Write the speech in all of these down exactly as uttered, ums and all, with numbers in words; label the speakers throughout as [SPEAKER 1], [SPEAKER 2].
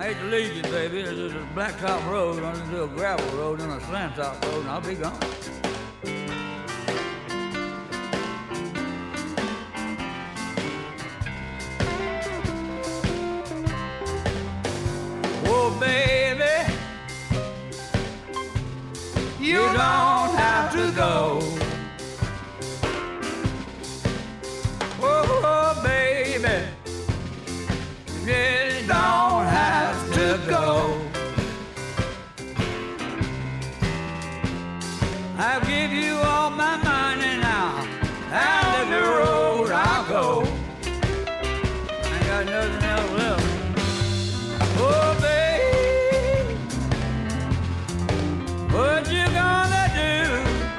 [SPEAKER 1] hate to leave you, baby. There's a blacktop road running into a gravel road and a slant top road, and I'll be gone. Oh, baby, you don't have to go. Oh, baby, you don't have to go. I'll give you all my money now. Down the road I'll go. I ain't got nothing else left. Oh, babe, what you gonna do?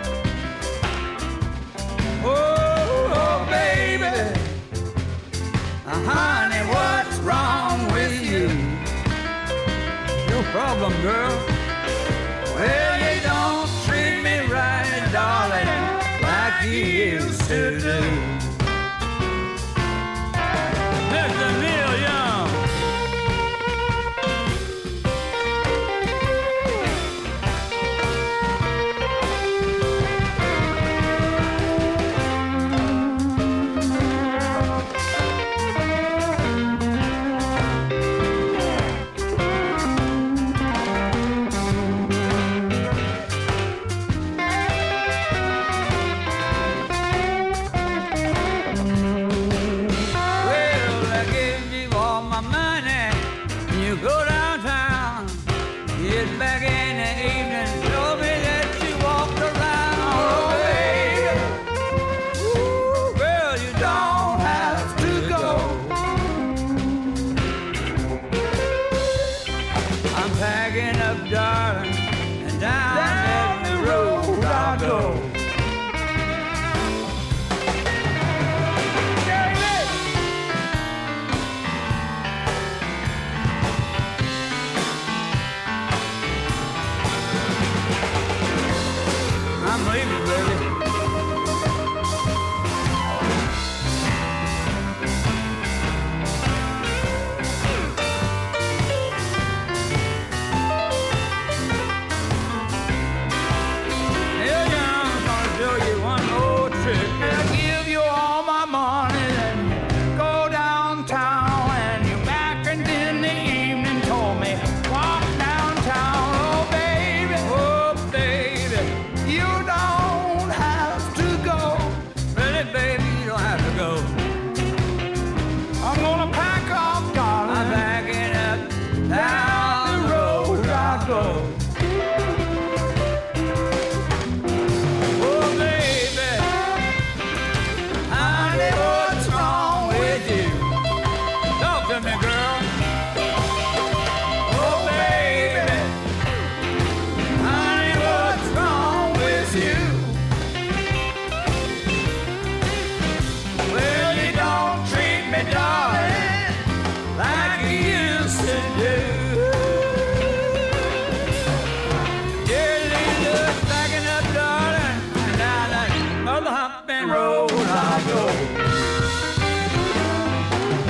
[SPEAKER 1] Oh, oh baby, uh, honey, what's wrong with you? Your problem, girl. Well, you don't treat me right, darling, like you used to do. Mister Neil Young.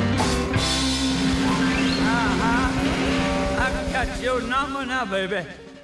[SPEAKER 1] Your number now, baby.